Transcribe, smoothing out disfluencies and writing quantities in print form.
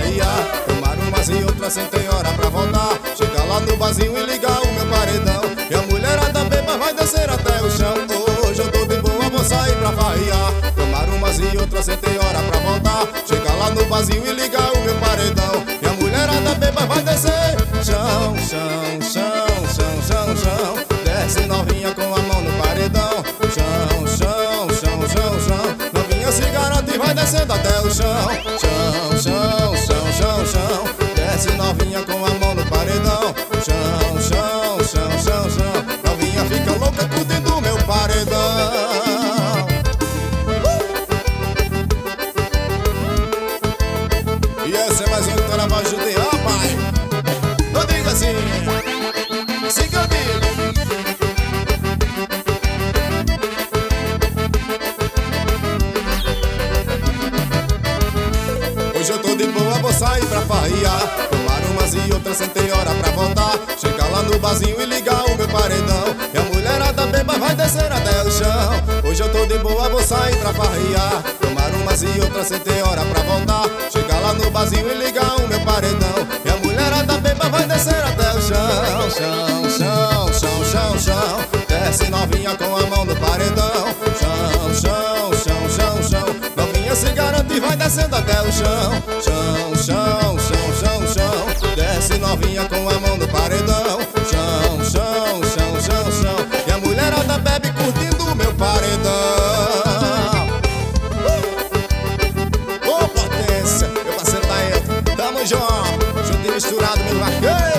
farriar. Tomar umas e outras sem ter hora pra voltar. Chegar lá no barzinho e ligar o meu paredão. E a mulherada beba vai descer até o chão. Hoje eu tô de boa, vou sair pra farriar. Tomar umas e outras sem ter hora pra voltar. Chegar lá no barzinho e ligar o meu paredão. E a mulherada beba vai descer. Chão, chão, chão, chão, chão, chão. Desce novinha com a mão no paredão. Chão, chão, chão, chão, chão. Novinha se garante e vai descendo até o chão. Chão, chão, chão, chão, chão. Desce novinha com a mão no paredão. Chão, chão, chão, chão, chão. Novinha fica louca curtindo o meu paredão. E essa é mais uma que vai judiar, pai. Não diga assim. Siga comigo. Hoje eu tô de boa, vou sair pra farriar. Tomar umas e outras sem ter hora pra voltar. Chegar lá no barzinho e ligar o meu paredão. E a mulherada beba vai descer até o chão. Hoje eu tô de boa, vou sair pra farriar. Tomar umas e outras sem ter hora pra voltar. Chegar lá no barzinho e ligar o meu paredão. E a mulherada beba vai descer até o chão. Chão, chão, chão, chão, chão. Desce novinha com a mão no paredão. Chão, chão, chão, chão, chão. Novinha se garante e vai descendo até o chão. Chão, chão, chão, chão, chão. Desce novinha com a mão no paredão. Chão, chão, chão, chão, chão. E a mulherada bebe curtindo o meu paredão. Ô potência, meu parceiro tá aí. Tamo junto, junto e misturado, meu vaqueiro.